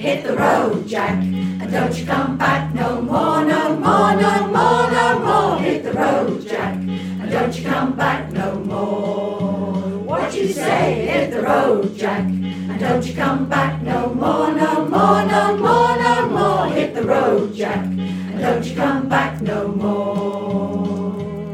hit the road, Jack, and don't you come back no more, no more, no more, no more. Hit the road, Jack, and don't you come back no more. What you say? Hit the road, Jack, and don't you come back no more, no more, no more, no more. Hit the road, Jack, and don't you come back no more.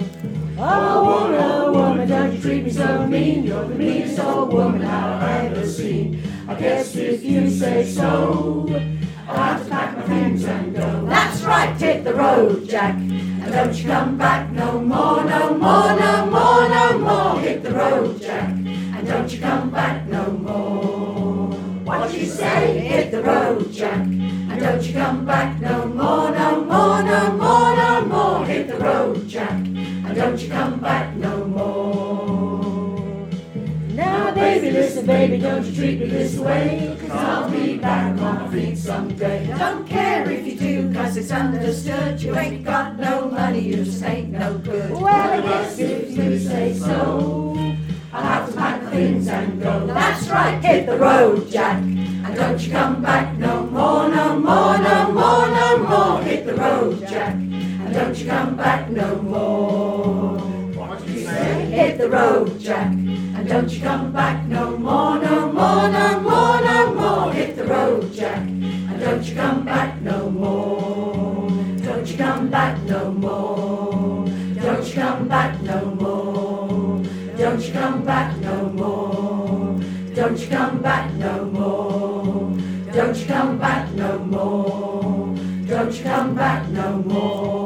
Oh woman, don't you treat me so mean. You're the meanest old woman I've ever seen. I guess if you say so, I'll have to pack my things and go. That's right, hit the road, Jack, and don't you come back no more, no more, no more, no more. Hit the road, Jack, and don't you come back no more. What you say? Hit the road, Jack, and don't you come back no more, no more, no more, no more. Hit the road, Jack, and don't you come back no more. Now baby, listen baby, don't you treat me this way, 'cause I'll be back on my feet someday. Don't care if you do, 'cause it's understood. You ain't got no money, you just ain't no good. Well, I guess if you say so, I'll have to pack my things and go. That's right, hit the road, Jack, and don't you come back no more, no more, no more, no more. Hit the road, Jack, and don't you come back no more. What you say? Hit the road, Jack, and don't you come back no more, no more, no more, no more. Hit the road, Jack, and don't you come back no more. Don't you come back no more. Don't you come back no more. Don't you come back no more. Don't you come back no more. Don't you come back no more. Don't you come back no more.